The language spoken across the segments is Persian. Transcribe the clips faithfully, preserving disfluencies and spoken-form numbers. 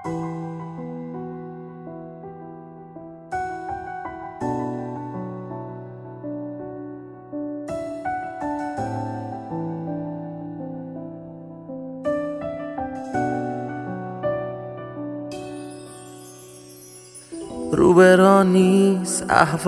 روبرا نیست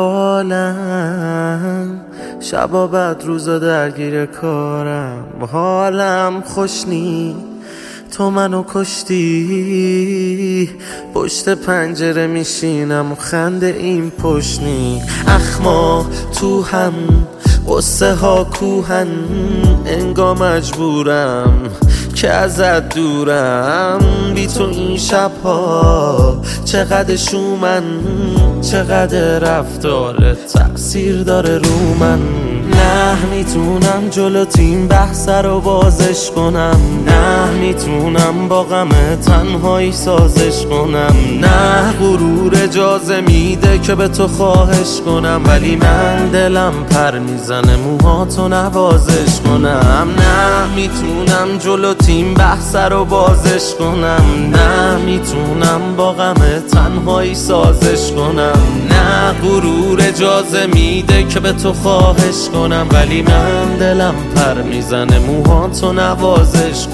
احوالم، شبا بعد روزا درگیر کارم، حالم خوش نی تو منو کشتی. پشت پنجره میشینم و خنده این پشت نی. اخما تو هم قصه ها کوهن، انگار مجبورم که ازت دورم. بی تو این شبها چقدر شومن، چقدر رفتارت تأثیر داره رو من. نه میتونم جلو تیم بحث رو بازش کنم، نه میتونم با غم تنهایی سازش کنم. نه غرور اجازه میده که به تو خواهش کنم، ولی من دلم پر میزنه موهاتو نوازش کنم. نه میتونم جلو تیم بحث رو بازش کنم، نه میتونم با غم تنهایی سازش کنم. نه غرور اجازه میده که به تو خواهش کنم، ولی من دلم پر میزنه موهاتو نوازش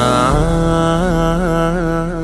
کنم.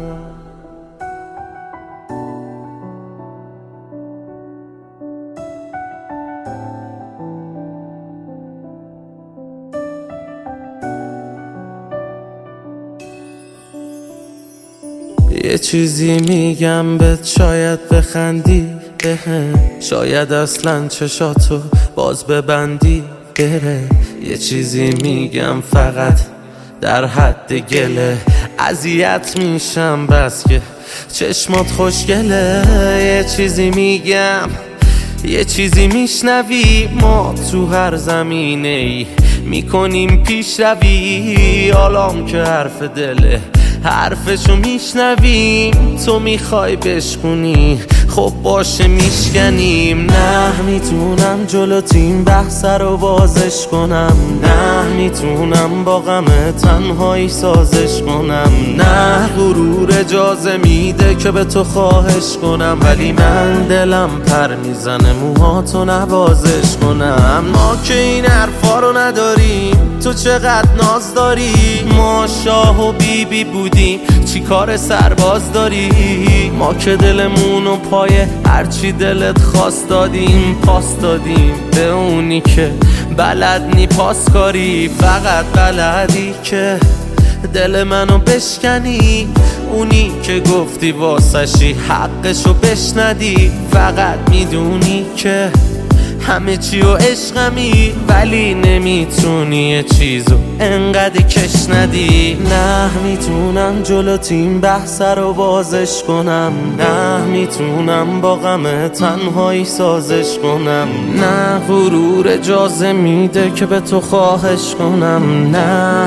یه چیزی میگم بهت شاید بخندی بهم، شاید اصلا چشاتو باز ببندی بره. یه چیزی میگم فقط در حد گله، اذیت میشم بس که چشمات خوشگله. یه چیزی میگم یه چیزی میشنوی، ما تو هر زمینه ای میکنیم پیش روی. حالام که حرف دله حرفشو میشنویم، تو میخوای بشکنی خب باشه میشکنیم. نه میتونم جلو تیم بحث رو بازش کنم، نه میتونم با غم تنهایی سازش کنم. نه غرور اجازه میده که به تو خواهش کنم، ولی من دلم پر میزنه موهاتو نوازش کنم. ما که این حرفا رو نداریم، تو چقدر ناز داری. ما شاه و بی بی بودیم، چی کار سرباز داری؟ ما که دلمونو پای هرچی دلت خواست دادیم، پاس دادیم به اونی که بلد نی پاس کاری. فقط بلدی که دل منو بشکنی، اونی که گفتی واسشی حقشو بشندی. فقط میدونی که همه چی و عشقمی، ولی نمیتونی یه چیزو انقدر کش ندی. نه میتونم جلو تیم بحث رو بازش کنم، نه میتونم با غم تنهایی سازش کنم. نه غرور اجازه میده که به تو خواهش کنم. نه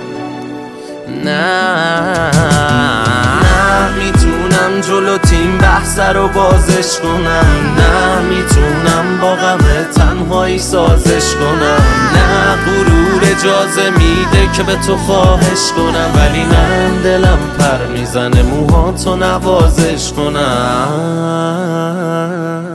نه میتونم جلو تیم بحث رو بازش کنم، نه میتونم با غم تنهایی سازش کنم. نه غرور اجازه میده که به تو خواهش کنم، ولی من دلم پر میزنه موهاتو نوازش کنم.